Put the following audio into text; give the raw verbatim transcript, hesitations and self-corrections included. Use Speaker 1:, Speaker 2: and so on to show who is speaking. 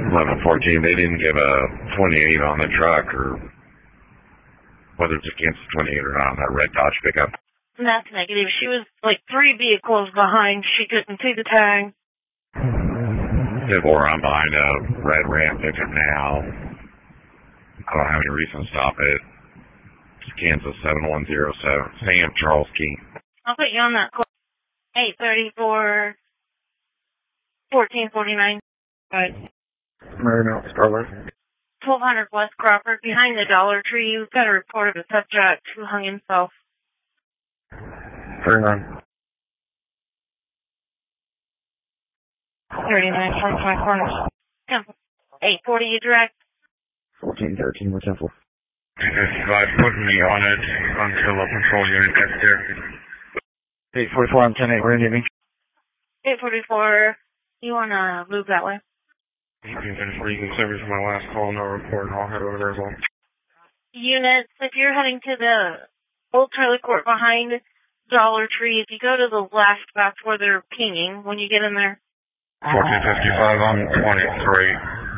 Speaker 1: eleven fourteen, they didn't give a twenty-eight on the truck, or whether it's against the twenty-eight or not on that red Dodge pickup.
Speaker 2: That's negative. She was like three vehicles behind. She couldn't see the tag.
Speaker 1: Or I'm behind a red Ram pickup now. I don't have any reason to stop it. It's Kansas seven one zero seven. Sam Charles Key.
Speaker 2: I'll put you on that call. eight thirty-four, fourteen forty-nine. Right.
Speaker 3: Marino, Starlight.
Speaker 2: twelve hundred West Crawford, behind the Dollar Tree. You've got a report of a subject who hung himself.
Speaker 3: thirty-nine.
Speaker 2: thirty-nine, twenty-five corners. Temple. eight forty, you direct.
Speaker 3: fourteen thirteen, with Temple.
Speaker 4: fifty-five, putting me on it until a patrol unit gets there.
Speaker 3: eight forty-four, I'm ten eight, we're in Navy.
Speaker 2: eight forty-four, you want to move that way?
Speaker 4: eighteen thirty-four, you can service my last call, no report, and I'll head over there as well.
Speaker 2: Units, if you're heading to the old trailer court behind Dollar Tree, if you go to the left, that's where they're pinging when you get in there.
Speaker 4: fourteen fifty-five, I'm twenty-three.